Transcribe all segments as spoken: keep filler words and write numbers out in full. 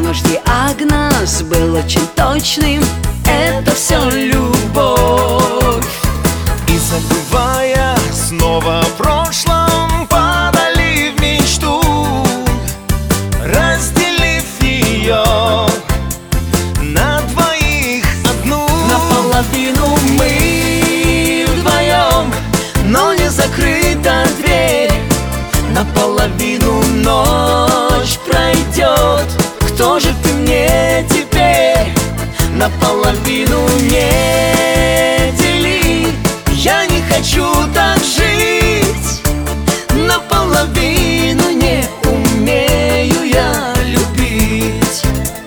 наш диагноз был очень точным: это все любовь. И забывая снова о прошлом, падали в мечту, разделив ее на двоих одну. Наполовину мы вдвоем, но не закрыта дверь. Наполовину ночь пройдет, кто же ты мне теперь? Наполовину не дели, я не хочу так жить. Наполовину не умею я любить.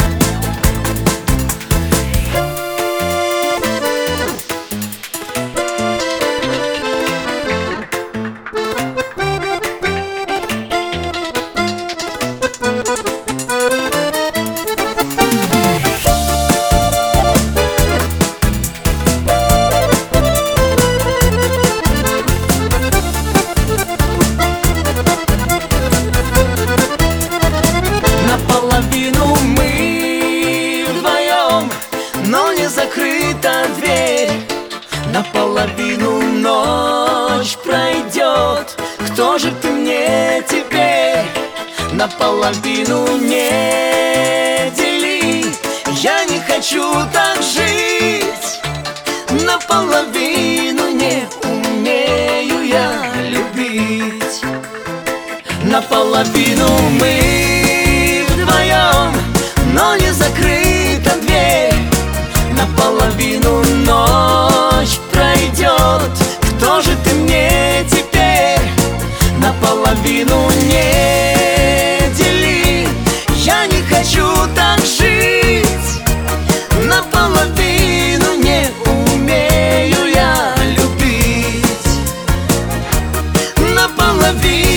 Наполовину мы вдвоем, но не закрыта дверь. Наполовину ночь пройдет, кто же ты мне теперь? Наполовину не дели, я не хочу так жить. Наполовину не умею я любить. Наполовину мы вдвоем, но не закрыта дверь. Наполовину ночь пройдет, кто же ты мне теперь? Наполовину не дели, я не хочу так жить. Наполовину не умею я любить. Наполовину